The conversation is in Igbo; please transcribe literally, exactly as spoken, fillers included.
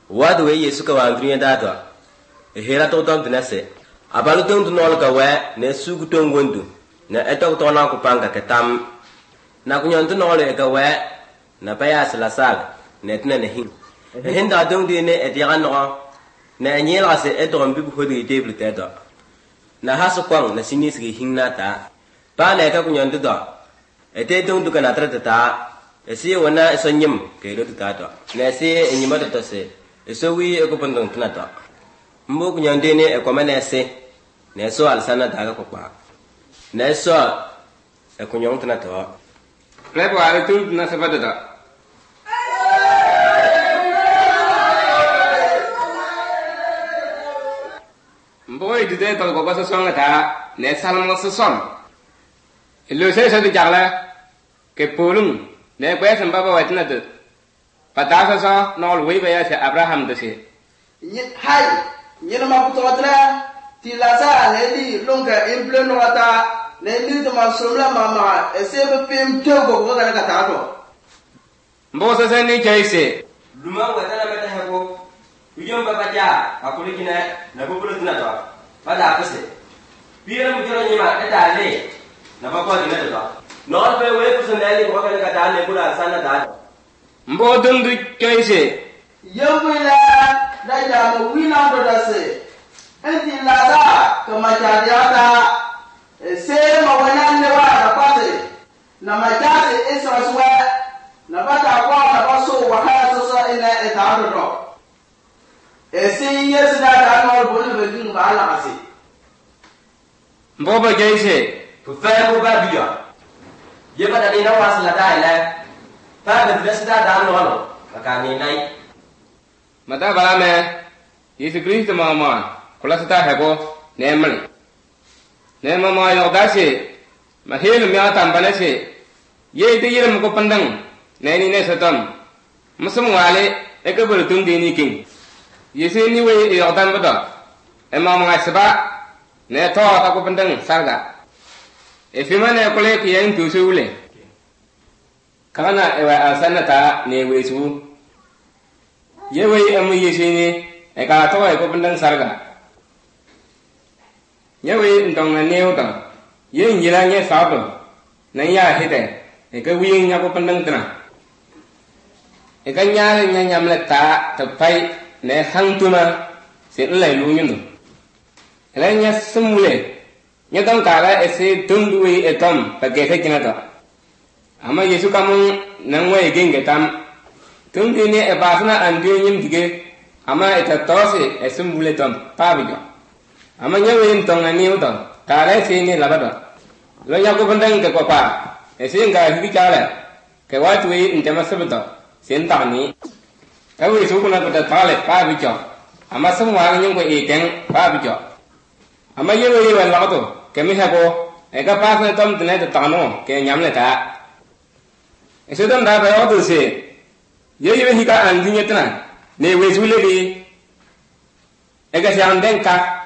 What way Yesu ka wan dunia da e hera to ton tinase abalu ton to nol ka we ne su ku ton gondu na eto to na ku panga ketam na ku nyon to nol e ka we na pa ya sala sag ne tna ne hin e hin da don di ne e di ran no na nyel ga se eto on bi bu hodi table te do na hasu kwang na sinis gi hin na ta pa ne ka ku nyon to do e te don du ka na tra ta e si wona so nyim ke do ta to ne si e nyima to se e so wi e ko pandong tna to mbo ku nyande ne e ko mena se ne so al sana da ko pa ne so e ku nyong tna to re bo ale tu na se bada da mbo e de to ko ba so song ta ne sal mo so som e lo se se de jagla ke polum ne ko sem ba ba wa tna de pa da so so no we ba ya se abraham de se hai nyina ma ku totra ti la sa ne li longa emple no ata ne li to ma somla mama e se be pem to go go ga ta to mbo se se ni chai se luma wa ta na meta ha ko yom ba ba ja a ko li kina na ko bulu tna to ba da ko se pira mu jero nyima e ta le na ba ko dina to no be we ku se ne li ko ga ga ta ne ku la sana da mbo dum du chai se yewila da ya mo wina do da se enti la da to ma ja dia da se ma wana ne wa da pate na ma ja se isa suwa na ba ta kwa na ba so wa ha so so ina e ta do do e se yes da da no bo le be ba la se mbo ba jai se fu fa mo ba biya ye ba da ni na wa sala da ile fa be da da da no no ka ni nai mata bala me Yesu Kristo ma ma kula sata hai ko ne mal ne ma ma yo da se ma hel me ata bana se ye de yiram ko pandang ne ni ne satam musum wale e ka bul tum de ni king Yesu ni we yo dan ba da e ma ma saba ne to ta ko pandang sarga e fi ma ne ko le ki yen tu su le kana e wa asana ta ne we su yewe amu yesini e ka to e ko pandang sarga yewe ndong na neu ta ye nyira nye sa do na ya hede e ka wi nya ko pandang tra e ka nya nya nyam le ta ta pai ne hang tu na se le lu nyu le nya sumule nya dong ka la e se tung du e tom pa ke ke kina ta ama yesu kamun nang we genge tam tung di ne e basna andi nyim dige ama eta tose e sumbule tom pabijo ama nyawe yin tong ani uto tare se ne labado lo nya ko bandang ke ko pa e se nga hi kala ke wa tu yin tema sabato sen ta ni e wi su kuna ko ta tale pabijo ama samwa nyim ko e teng pabijo ama yewe yewe labado ke mi ha ko e ka pasna tom tne ta tano ke nyam le ta e se dam da ba o tu se ye ye hi ka an dinya tna ne we su le bi e ga se an den ka